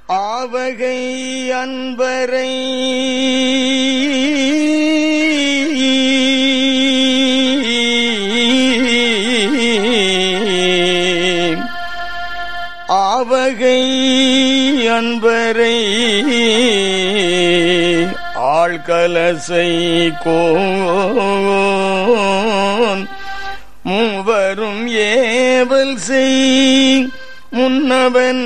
ஆவகை அன்பரை ஆவகை அன்பரை ஆழ்கலசை cone மூவரும் ஏவல் செய் முன்னவன்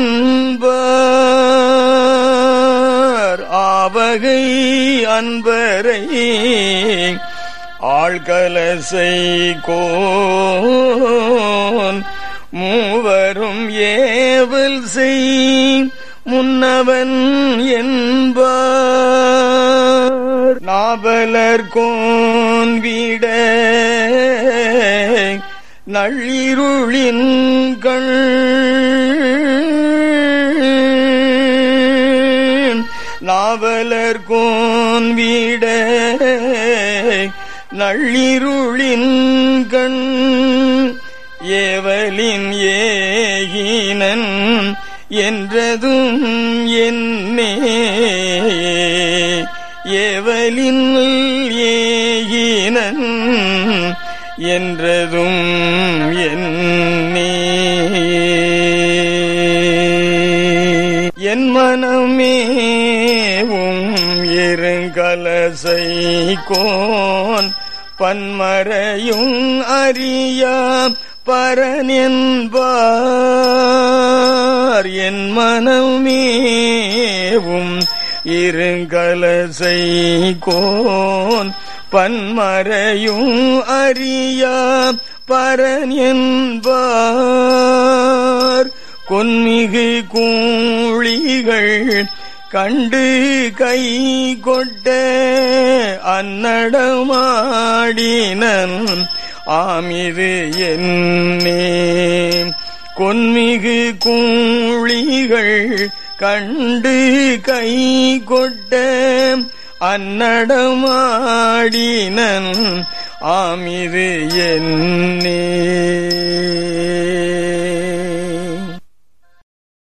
என்பார். ஆவகை அன்பரை ஆழ்கலசை கோன் மூவரும் ஏவல் செய் முன்னவன் என்பார். நாவலர் கோன் விட நள்ளிருளின் கண் நாவலர் கோன் விட நள்ளிருளின் கண் ஏவலின் ஏகினன் என்றதும் என்னே ஏவலின் ஏகினன் என்றதும் என்னே. என் மனமேவும் இருங்கலசை கோன் பன்மறையும் அறியா பரனென்பார். என் மனமேவும் இருங்கலசை கோன் பன்மறையும் அறியா பரனென்பார். கொன்மிகு கூளிகள் கண்டு கை கொட்ட அன்னடமாடினன் ஆமிது என்னே. கொன்மிகு கூளிகள் கண்டு கை கொட்ட அன்னடமாடினன் ஆமிது என்னே.